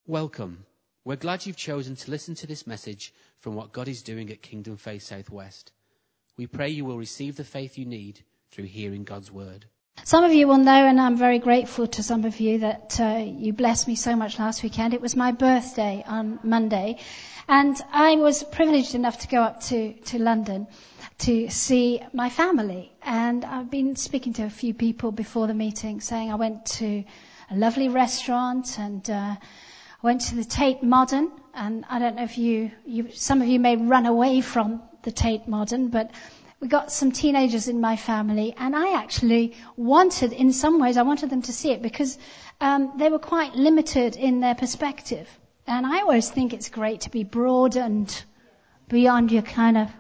Welcome. We're glad you've chosen to listen to this message from what God is doing at Kingdom Faith Southwest. We pray you will receive the faith you need through hearing God's word. Some of you will know, and I'm very grateful to some of you, that you blessed me so much last weekend. It was my birthday on Monday, and I was privileged enough to go up to London to see my family. And I've been speaking to a few people before the meeting, saying I went to a lovely restaurant and went to the Tate Modern, and I don't know if some of you may run away from the Tate Modern, but we got some teenagers in my family, and I actually wanted, in some ways, I wanted them to see it because they were quite limited in their perspective. And I always think it's great to be broadened beyond your kind of,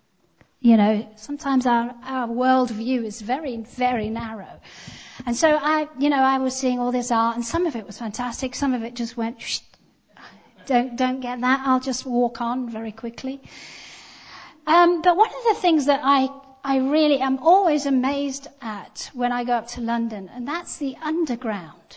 sometimes our world view is very, very narrow. And so I was seeing all this art, and some of it was fantastic. Some of it just went, don't get that. I'll just walk on very quickly. But one of the things that I really am always amazed at when I go up to London, and that's the underground.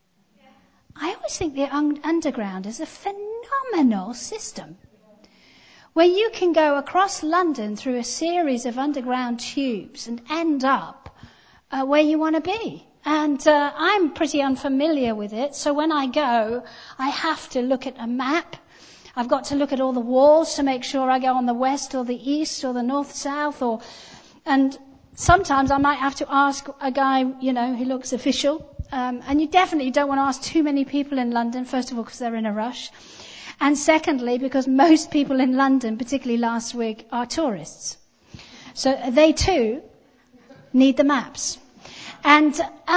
I always think the underground is a phenomenal system where you can go across London through a series of underground tubes and end up where you want to be. And I'm pretty unfamiliar with it, so when I go, I have to look at a map. I've got to look at all the walls to make sure I go on the west or the east or the north-south, and sometimes I might have to ask a guy, who looks official. And you definitely don't want to ask too many people in London, first of all, because they're in a rush. And secondly, because most people in London, particularly last week, are tourists. So they too need the maps. And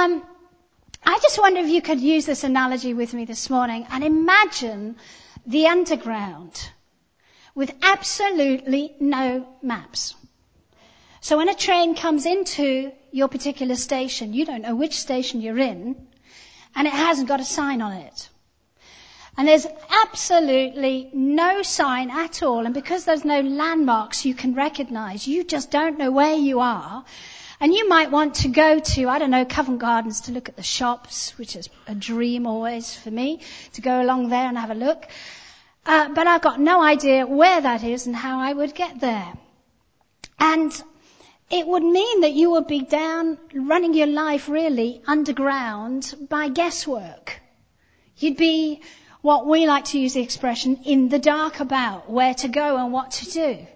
I just wonder if you could use this analogy with me this morning and imagine the underground with absolutely no maps. So when a train comes into your particular station, you don't know which station you're in, and it hasn't got a sign on it. And there's absolutely no sign at all, and because there's no landmarks you can recognize, you just don't know where you are. And you might want to go to, Covent Gardens to look at the shops, which is a dream always for me, to go along there and have a look. But I've got no idea where that is and how I would get there. And it would mean that you would be down running your life really underground by guesswork. You'd be, what we like to use the expression, in the dark about where to go and what to do.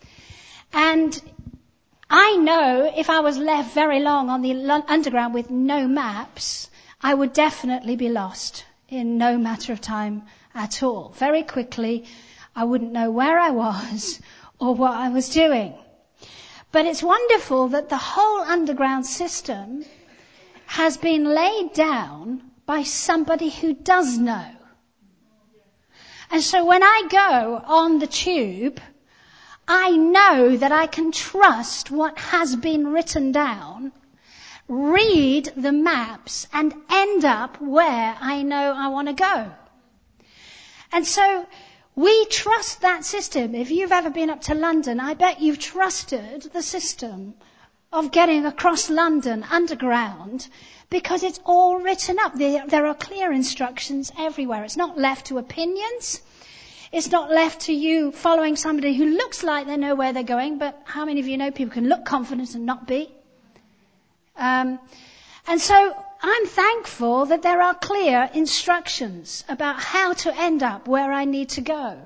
And I know if I was left very long on the underground with no maps, I would definitely be lost in no matter of time at all. Very quickly, I wouldn't know where I was or what I was doing. But it's wonderful that the whole underground system has been laid down by somebody who does know. And so when I go on the tube, I know that I can trust what has been written down, read the maps, and end up where I know I want to go. And so we trust that system. If you've ever been up to London, I bet you've trusted the system of getting across London underground because it's all written up. There are clear instructions everywhere. It's not left to opinions. It's not left to you following somebody who looks like they know where they're going, but how many of you know people can look confident and not be? And so I'm thankful that there are clear instructions about how to end up where I need to go.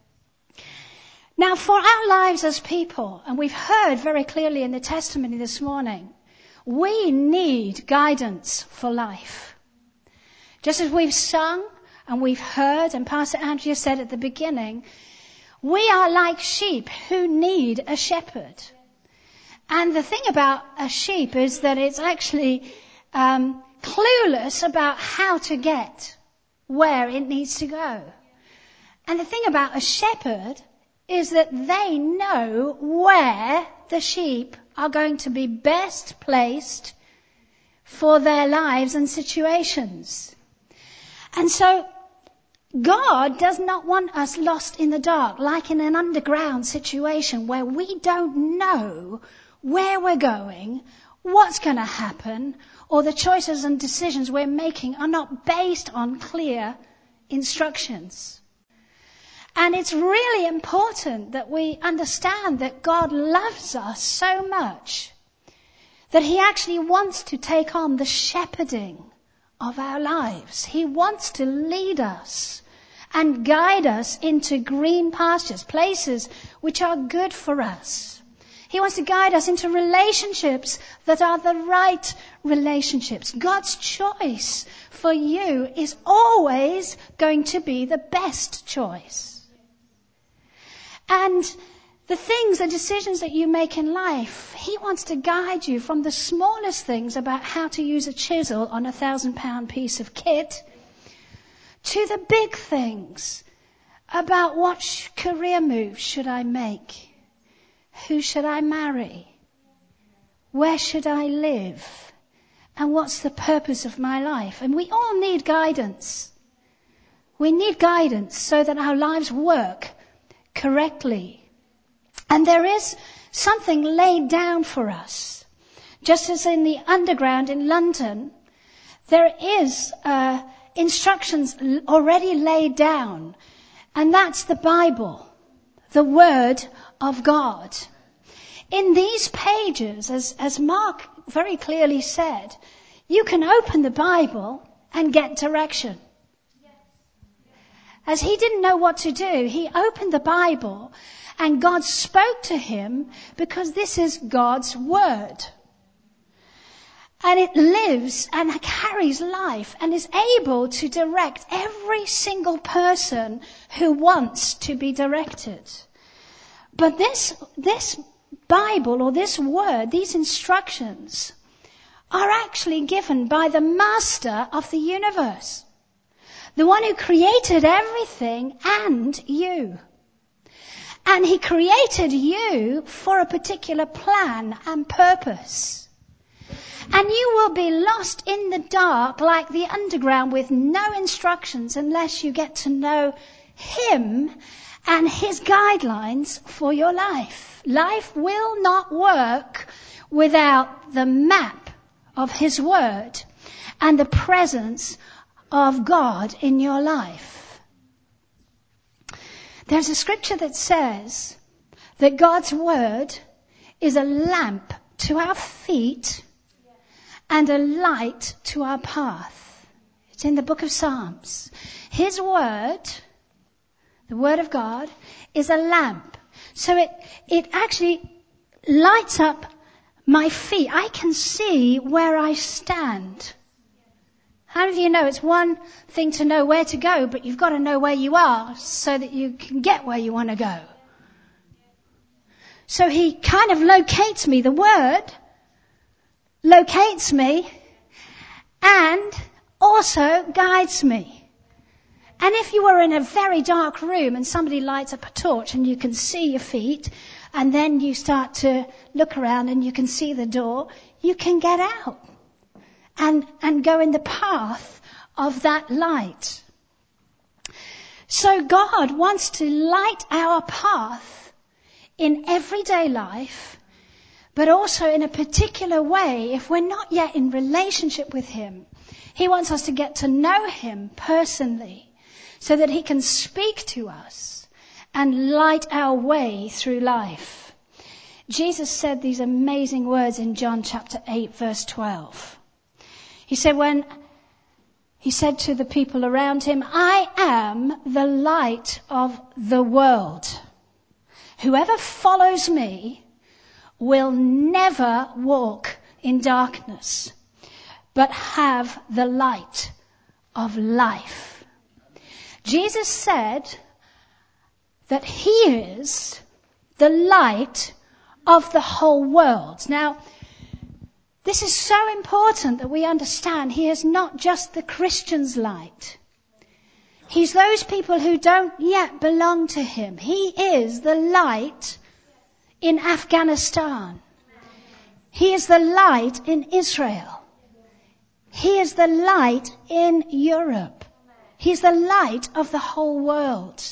Now, for our lives as people, and we've heard very clearly in the testimony this morning, we need guidance for life. Just as we've sung, and we've heard, and Pastor Andrea said at the beginning, we are like sheep who need a shepherd. And the thing about a sheep is that it's actually clueless about how to get where it needs to go. And the thing about a shepherd is that they know where the sheep are going to be best placed for their lives and situations. And so God does not want us lost in the dark, like in an underground situation where we don't know where we're going, what's going to happen, or the choices and decisions we're making are not based on clear instructions. And it's really important that we understand that God loves us so much that he actually wants to take on the shepherding of our lives. He wants to lead us and guide us into green pastures, places which are good for us. He wants to guide us into relationships that are the right relationships. God's choice for you is always going to be the best choice. And the decisions that you make in life, he wants to guide you from the smallest things about how to use a chisel on a 1,000-pound piece of kit to the big things about what career move should I make? Who should I marry? Where should I live? And what's the purpose of my life? And we all need guidance. We need guidance so that our lives work correctly. And there is something laid down for us. Just as in the underground in London, there is instructions already laid down. And that's the Bible, the Word of God. In these pages, as Mark very clearly said, you can open the Bible and get direction. As he didn't know what to do, he opened the Bible and God spoke to him because this is God's Word. And it lives and carries life and is able to direct every single person who wants to be directed. But this Bible or this Word, these instructions, are actually given by the Master of the universe. The one who created everything and you. And he created you for a particular plan and purpose. And you will be lost in the dark like the underground with no instructions unless you get to know him and his guidelines for your life. Life will not work without the map of his word and the presence of God in your life. There's a scripture that says that God's word is a lamp to our feet and a light to our path. It's in the book of Psalms. His word, the word of God, is a lamp. So it actually lights up my feet. I can see where I stand. How many of you know it's one thing to know where to go, but you've got to know where you are so that you can get where you want to go. So he kind of locates me. The word locates me and also guides me. And if you were in a very dark room and somebody lights up a torch and you can see your feet, and then you start to look around and you can see the door, you can get out and go in the path of that light. So God wants to light our path in everyday life, but also in a particular way if we're not yet in relationship with him. He wants us to get to know him personally so that he can speak to us and light our way through life. Jesus said these amazing words in John chapter 8 verse 12. He said to the people around him, I am the light of the world. Whoever follows me will never walk in darkness, but have the light of life. Jesus said that he is the light of the whole world. Now, this is so important that we understand he is not just the Christian's light. He's those people who don't yet belong to him. He is the light in Afghanistan. He is the light in Israel. He is the light in Europe. He's the light of the whole world.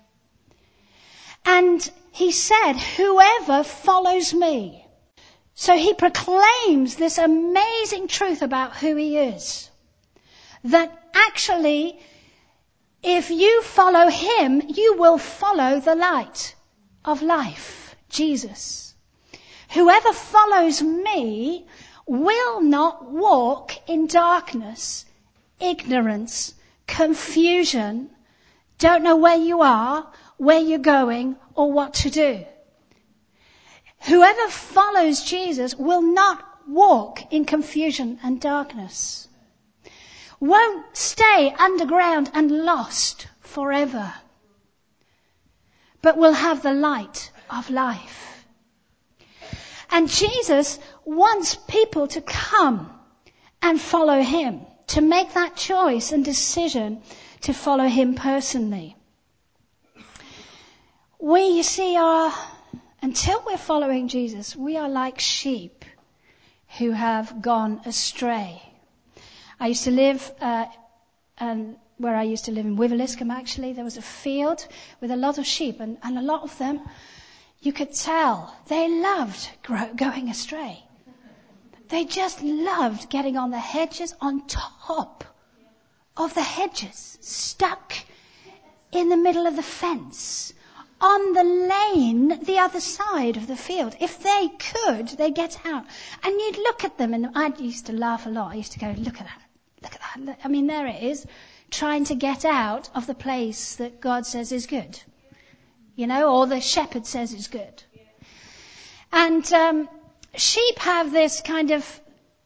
And he said, whoever follows me. So he proclaims this amazing truth about who he is. That actually If you follow him, you will follow the light of life, Jesus. Whoever follows me will not walk in darkness, ignorance, confusion, don't know where you are, where you're going, or what to do. Whoever follows Jesus will not walk in confusion and darkness. Won't stay underground and lost forever, but will have the light of life. And Jesus wants people to come and follow him, to make that choice and decision to follow him personally. We, you see, until we're following Jesus, we are like sheep who have gone astray. I used to live, where I used to live in Wiveliscombe actually, there was a field with a lot of sheep, and a lot of them, you could tell, they loved going astray. They just loved getting on the hedges, on top of the hedges, stuck in the middle of the fence, on the lane, the other side of the field. If they could, they'd get out. And you'd look at them, and I used to laugh a lot. I used to go, look at that. Look at that. I mean, there it is, trying to get out of the place that God says is good. You know, or the shepherd says is good. And sheep have this kind of,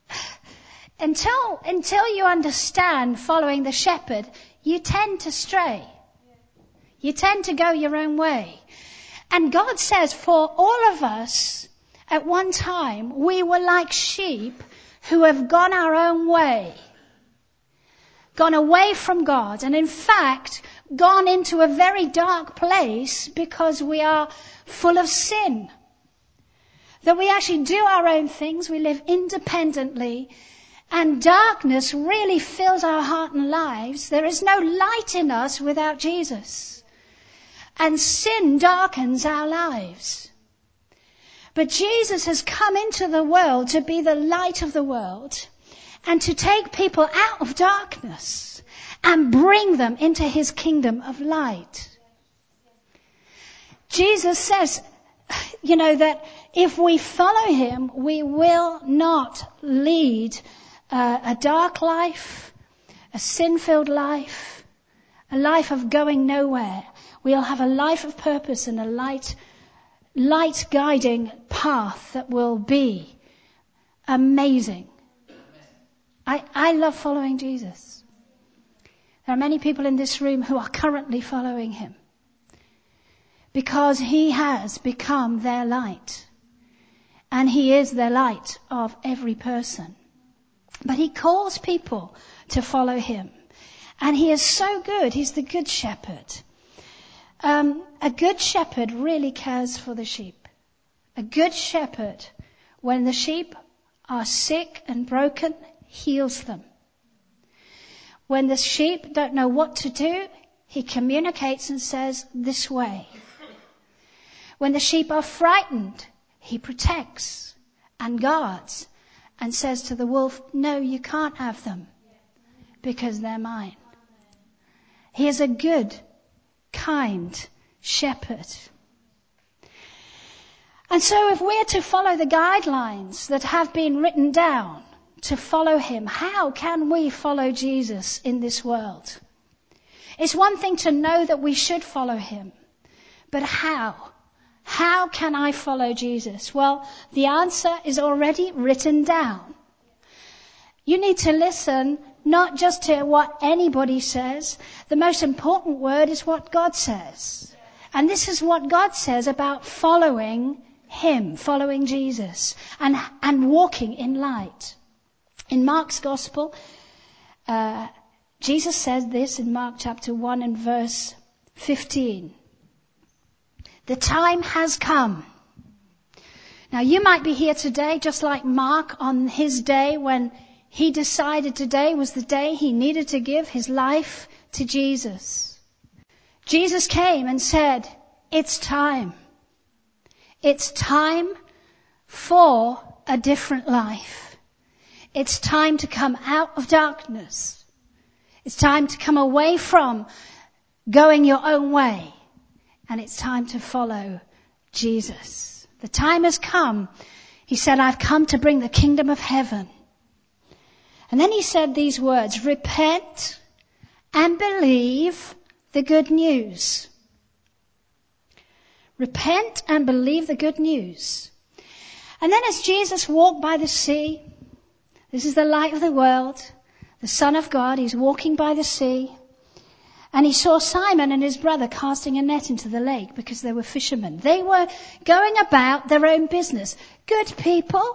until you understand following the shepherd, you tend to stray. You tend to go your own way. And God says for all of us, at one time, we were like sheep who have gone our own way. Gone away from God, and in fact, gone into a very dark place because we are full of sin. That we actually do our own things, we live independently, and darkness really fills our heart and lives. There is no light in us without Jesus. And sin darkens our lives. But Jesus has come into the world to be the light of the world, and to take people out of darkness and bring them into his kingdom of light. Jesus says, you know, that if we follow him, we will not lead a dark life, a sin-filled life, a life of going nowhere. We'll have a life of purpose and a light guiding path that will be amazing. I love following Jesus. There are many people in this room who are currently following him because he has become their light, and he is the light of every person. But he calls people to follow him, and he is so good. He's the good shepherd. A good shepherd really cares for the sheep. A good shepherd, when the sheep are sick and broken, heals them. When the sheep don't know what to do, he communicates and says, this way. When the sheep are frightened, he protects and guards and says to the wolf, no, you can't have them because they're mine. He is a good, kind shepherd. And so if we're to follow the guidelines that have been written down to follow him, how can we follow Jesus in this world? It's one thing to know that we should follow him, but how? How can I follow Jesus? Well, the answer is already written down. You need to listen not just to what anybody says. The most important word is what God says. And this is what God says about following him, following Jesus, and walking in light. In Mark's Gospel, Jesus says this in Mark chapter 1 and verse 15. The time has come. Now you might be here today just like Mark on his day when he decided today was the day he needed to give his life to Jesus. Jesus came and said, it's time. It's time for a different life. It's time to come out of darkness. It's time to come away from going your own way, and it's time to follow Jesus. The time has come. He said, I've come to bring the kingdom of heaven. And then he said these words, repent and believe the good news. Repent and believe the good news. And then as Jesus walked by the sea, this is the light of the world, the Son of God, he's walking by the sea, and he saw Simon and his brother casting a net into the lake because they were fishermen. They were going about their own business. Good people,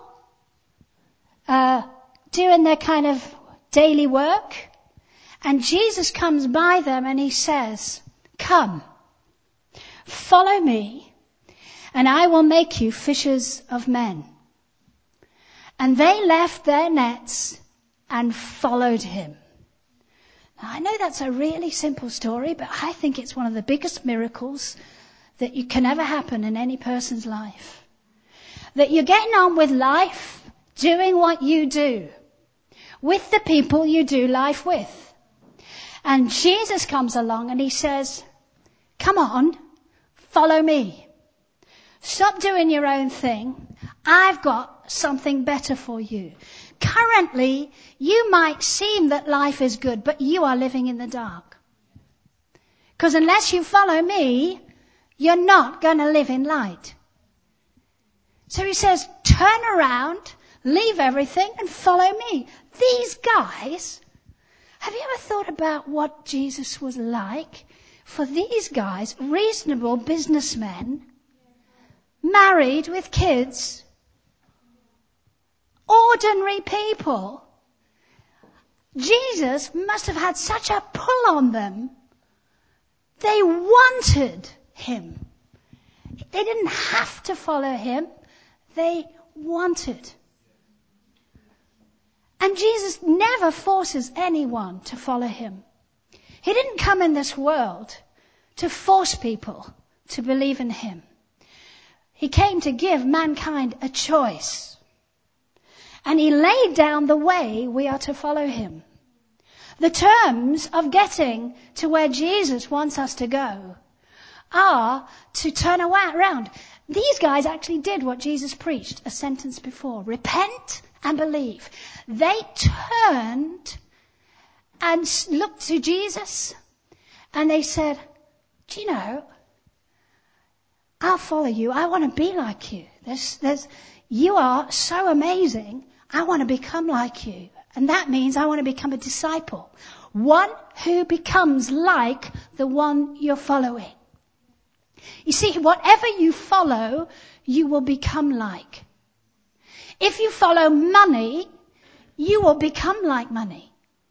doing their kind of daily work. And Jesus comes by them and he says, come, follow me, and I will make you fishers of men. And they left their nets and followed him. Now, I know that's a really simple story, but I think it's one of the biggest miracles that can ever happen in any person's life. That you're getting on with life, doing what you do, with the people you do life with. And Jesus comes along and he says, come on, follow me. Stop doing your own thing. I've got something better for you. Currently, you might seem that life is good, but you are living in the dark. Because unless you follow me, you're not going to live in light. So he says, turn around, leave everything and follow me. These guys, have you ever thought about what Jesus was like? For these guys, reasonable businessmen, married with kids, ordinary people. Jesus must have had such a pull on them. They wanted him. They didn't have to follow him. They wanted. And Jesus never forces anyone to follow him. He didn't come in this world to force people to believe in him. He came to give mankind a choice. And he laid down the way we are to follow him. The terms of getting to where Jesus wants us to go are to turn around. These guys actually did what Jesus preached a sentence before. Repent and believe. They turned and looked to Jesus and they said, do you know, I'll follow you. I want to be like you. You are so amazing. I want to become like you. And that means I want to become a disciple. One who becomes like the one you're following. You see, whatever you follow, you will become like. If you follow money, you will become like money.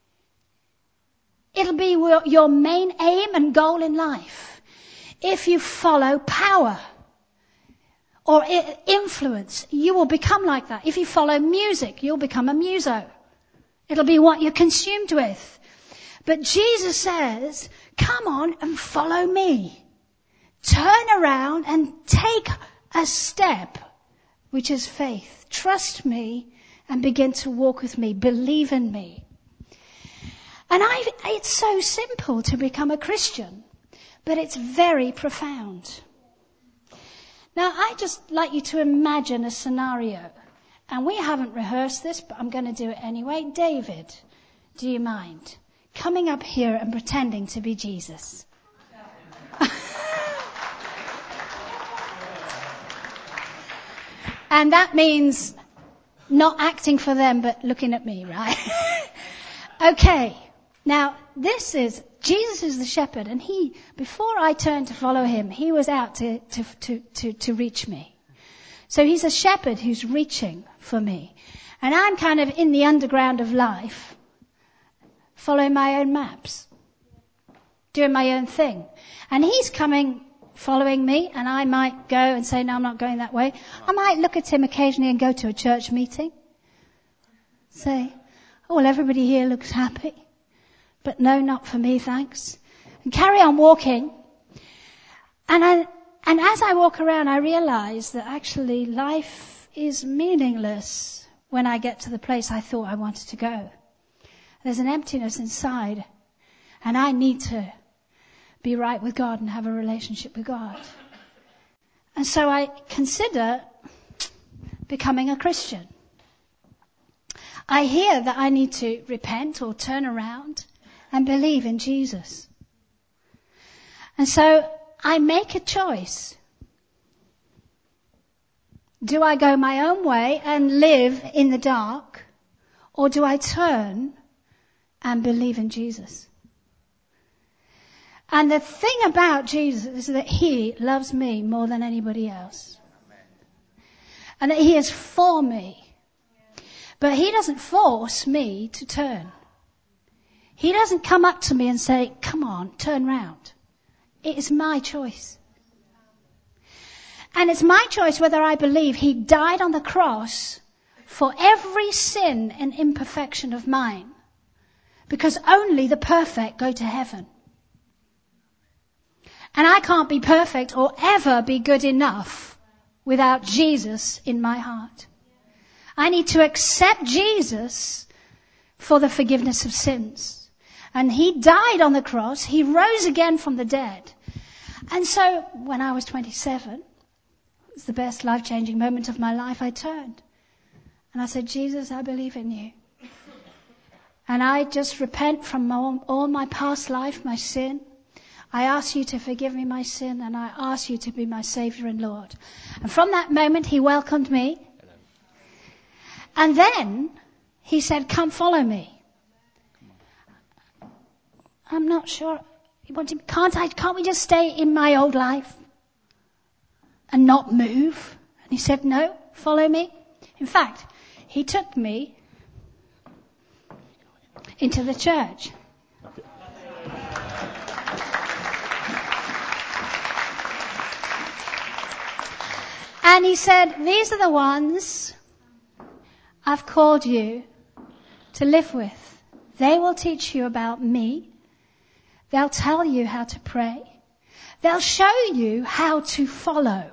It'll be your main aim and goal in life. If you follow power or influence, you will become like that. If you follow music, you'll become a muso. It'll be what you're consumed with. But Jesus says, come on and follow me. Turn around and take a step, which is faith. Trust me and begin to walk with me. Believe in me. And it's so simple to become a Christian, but it's very profound. Now, I just like you to imagine a scenario. And we haven't rehearsed this, but I'm going to do it anyway. David, do you mind coming up here and pretending to be Jesus? And that means not acting for them, but looking at me, right? Okay. Now, Jesus is the shepherd, and before I turned to follow him, he was out to reach me. So he's a shepherd who's reaching for me. And I'm kind of in the underground of life, following my own maps, doing my own thing. And he's coming, following me, and I might go and say, no, I'm not going that way. I might look at him occasionally and go to a church meeting. Say, oh, well, everybody here looks happy. But no, not for me, thanks. And carry on walking. And as I walk around, I realize that actually life is meaningless when I get to the place I thought I wanted to go. There's an emptiness inside, and I need to be right with God and have a relationship with God. And so I consider becoming a Christian. I hear that I need to repent or turn around and believe in Jesus. And so I make a choice. Do I go my own way and live in the dark, or do I turn and believe in Jesus? And the thing about Jesus is that he loves me more than anybody else. And that he is for me. But he doesn't force me to turn. He doesn't come up to me and say, come on, turn round. It is my choice. And it's my choice whether I believe he died on the cross for every sin and imperfection of mine. Because only the perfect go to heaven. And I can't be perfect or ever be good enough without Jesus in my heart. I need to accept Jesus for the forgiveness of sins. And he died on the cross. He rose again from the dead. And so when I was 27, it was the best life-changing moment of my life, I turned. And I said, Jesus, I believe in you. And I just repent from all my past life, my sin. I ask you to forgive me my sin, and I ask you to be my Savior and Lord. And from that moment, he welcomed me. And then he said, come follow me. I'm not sure. Can't we just stay in my old life and not move? And he said, no, follow me. In fact, he took me into the church. And he said, these are the ones I've called you to live with. They will teach you about me. They'll tell you how to pray. They'll show you how to follow.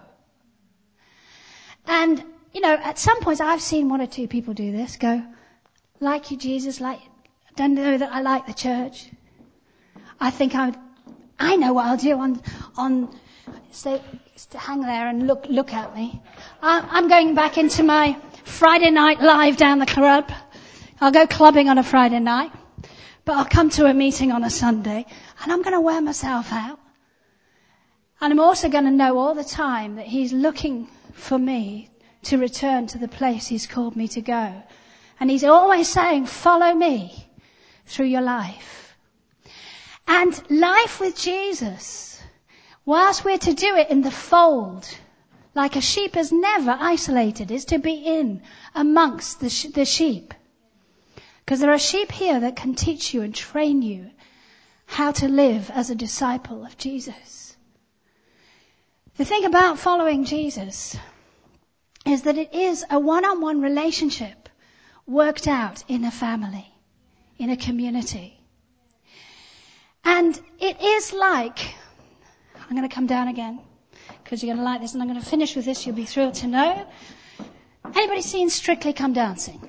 And, at some points I've seen one or two people do this, go, like you, Jesus, I don't know that I like the church. I think I know what I'll do so to hang there and look at me. I'm going back into my Friday night live down the club. I'll go clubbing on a Friday night, but I'll come to a meeting on a Sunday and I'm going to wear myself out. And I'm also going to know all the time that he's looking for me to return to the place he's called me to go. And he's always saying, follow me through your life. And life with Jesus, whilst we're to do it in the fold, like a sheep is never isolated, is to be in amongst the sheep. Because there are sheep here that can teach you and train you how to live as a disciple of Jesus. The thing about following Jesus is that it is a one-on-one relationship worked out in a family, in a community. And it is like, I'm going to come down again because you're going to like this, and I'm going to finish with this. You'll be thrilled to know. Anybody seen Strictly Come Dancing?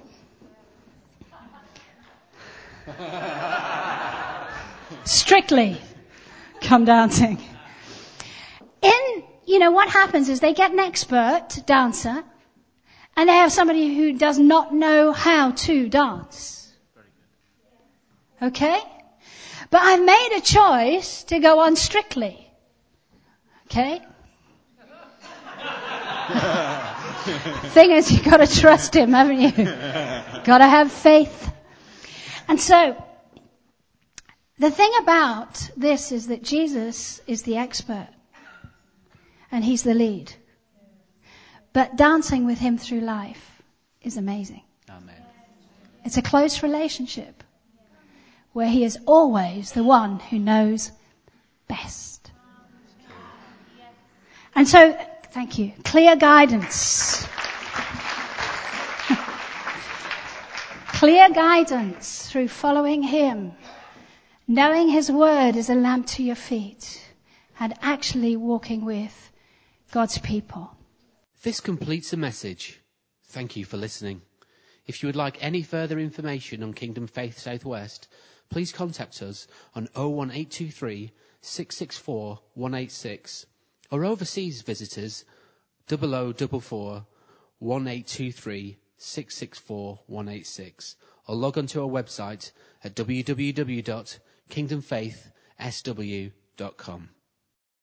Strictly Come Dancing. What happens is they get an expert dancer and they have somebody who does not know how to dance. Okay? But I've made a choice to go on Strictly. Okay? Thing is, you've got to trust him, haven't you? Got to have faith. And so, the thing about this is that Jesus is the expert. And he's the lead. But dancing with him through life is amazing. Amen. It's a close relationship where he is always the one who knows best. And so, thank you. Clear guidance. Clear guidance through following him. Knowing his word is a lamp to your feet. And actually walking with God's people. This completes the message. Thank you for listening. If you would like any further information on Kingdom Faith Southwest, please contact us on 01823 664 186, or overseas visitors 0044 1823 664 186, or log on to our website at www.kingdomfaithsw.com.